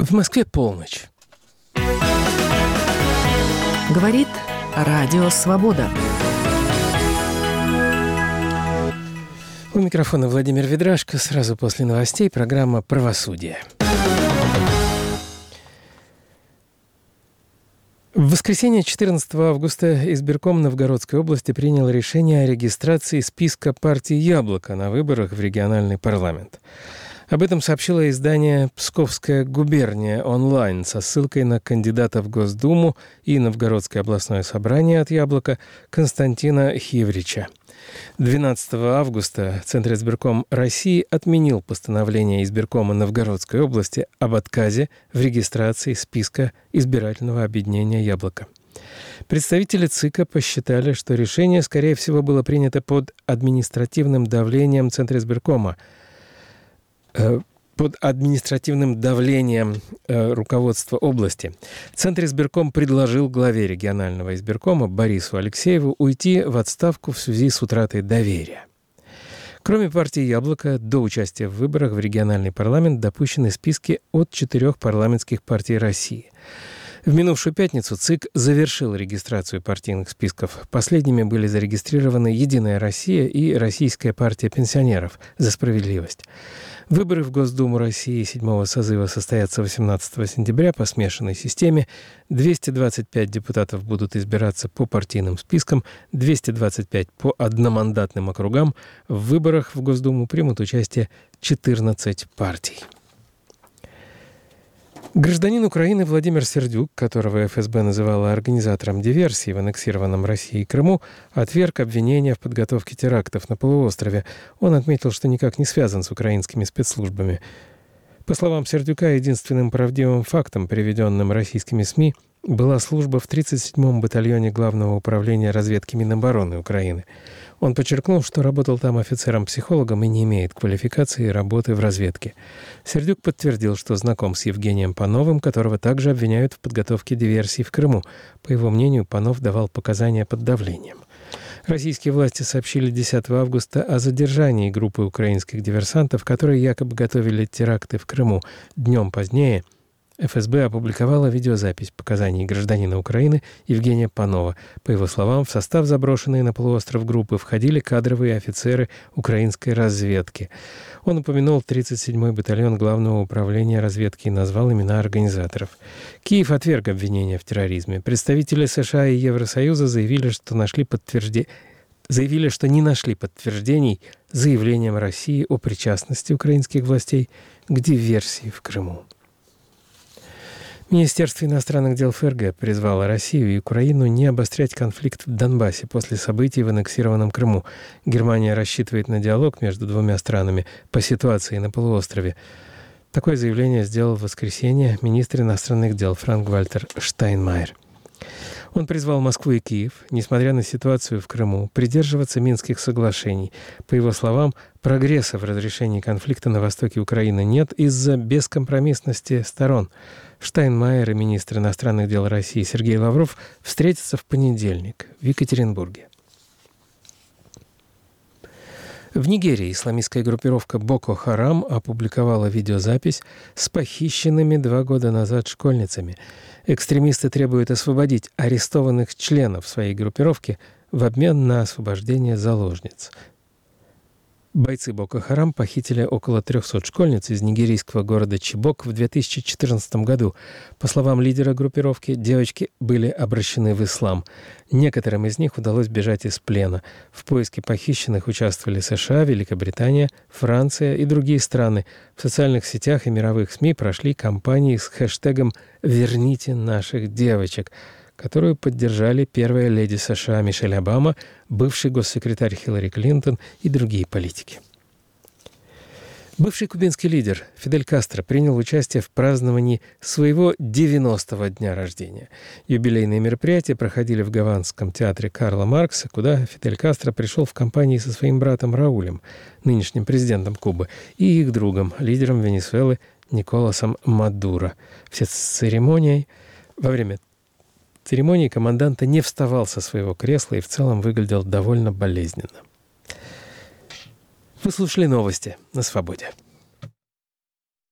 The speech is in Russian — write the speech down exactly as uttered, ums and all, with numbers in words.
В Москве полночь. Говорит Радио Свобода. У микрофона Владимир Ведрашко. Сразу после новостей программа «Правосудие». В воскресенье четырнадцатого августа избирком Новгородской области принял решение о регистрации списка партии «Яблоко» на выборах в региональный парламент. Об этом сообщило издание «Псковская губерния онлайн» со ссылкой на кандидата в Госдуму и Новгородское областное собрание от «Яблока» Константина Хиврича. двенадцатого августа Центризбирком России отменил постановление избиркома Новгородской области об отказе в регистрации списка избирательного объединения «Яблоко». Представители ЦИКа посчитали, что решение, скорее всего, было принято под административным давлением Центризбиркома, под административным давлением э, руководства области. Центризбирком предложил главе регионального избиркома Борису Алексееву уйти в отставку в связи с утратой доверия. Кроме партии «Яблоко», до участия в выборах в региональный парламент допущены списки от четырех парламентских партий России. В минувшую пятницу ЦИК завершил регистрацию партийных списков. Последними были зарегистрированы «Единая Россия» и Российская партия пенсионеров «За справедливость». Выборы в Госдуму России седьмого созыва состоятся восемнадцатого сентября по смешанной системе. двести двадцать пять депутатов будут избираться по партийным спискам, двести двадцать пять по одномандатным округам. В выборах в Госдуму примут участие четырнадцать партий. Гражданин Украины Владимир Сердюк, которого эф эс бэ называла организатором диверсии в аннексированном Россией Крыму, отверг обвинения в подготовке терактов на полуострове. Он отметил, что никак не связан с украинскими спецслужбами. По словам Сердюка, единственным правдивым фактом, приведенным российскими СМИ, была служба в тридцать седьмом батальоне Главного управления разведки Минобороны Украины. Он подчеркнул, что работал там офицером-психологом и не имеет квалификации работы в разведке. Сердюк подтвердил, что знаком с Евгением Пановым, которого также обвиняют в подготовке диверсий в Крыму. По его мнению, Панов давал показания под давлением. Российские власти сообщили десятого августа о задержании группы украинских диверсантов, которые якобы готовили теракты в Крыму. Днем позднее эф эс бэ опубликовала видеозапись показаний гражданина Украины Евгения Панова. По его словам, в состав заброшенной на полуостров группы входили кадровые офицеры украинской разведки. Он упомянул тридцать седьмой батальон Главного управления разведки и назвал имена организаторов. Киев отверг обвинения в терроризме. Представители США и Евросоюза заявили, что нашли подтверждение заявили, что не нашли подтверждений заявлениям России о причастности украинских властей к диверсии в Крыму. Министерство иностранных дел эф эр гэ призвало Россию и Украину не обострять конфликт в Донбассе после событий в аннексированном Крыму. Германия рассчитывает на диалог между двумя странами по ситуации на полуострове. Такое заявление сделал в воскресенье министр иностранных дел Франк-Вальтер Штайнмайер. Он призвал Москву и Киев, несмотря на ситуацию в Крыму, придерживаться Минских соглашений. По его словам, прогресса в разрешении конфликта на востоке Украины нет из-за бескомпромиссности сторон. Штайнмайер и министр иностранных дел России Сергей Лавров встретятся в понедельник в Екатеринбурге. В Нигерии исламистская группировка Боко Харам опубликовала видеозапись с похищенными два года назад школьницами. Экстремисты требуют освободить арестованных членов своей группировки в обмен на освобождение заложниц. Бойцы Боко Харам похитили около трехсот школьниц из нигерийского города Чибок в две тысячи четырнадцатом году. По словам лидера группировки, девочки были обращены в ислам. Некоторым из них удалось бежать из плена. В поиске похищенных участвовали США, Великобритания, Франция и другие страны. В социальных сетях и мировых СМИ прошли кампании с хэштегом «Верните наших девочек», которую поддержали первая леди США Мишель Обама, бывший госсекретарь Хиллари Клинтон и другие политики. Бывший кубинский лидер Фидель Кастро принял участие в праздновании своего девяностого дня рождения. Юбилейные мероприятия проходили в Гаванском театре Карла Маркса, куда Фидель Кастро пришел в компании со своим братом Раулем, нынешним президентом Кубы, и их другом, лидером Венесуэлы Николасом Мадуро. Все церемонии во время церемонии команданта не вставал со своего кресла и в целом выглядел довольно болезненно. Вы слушали новости на «Свободе».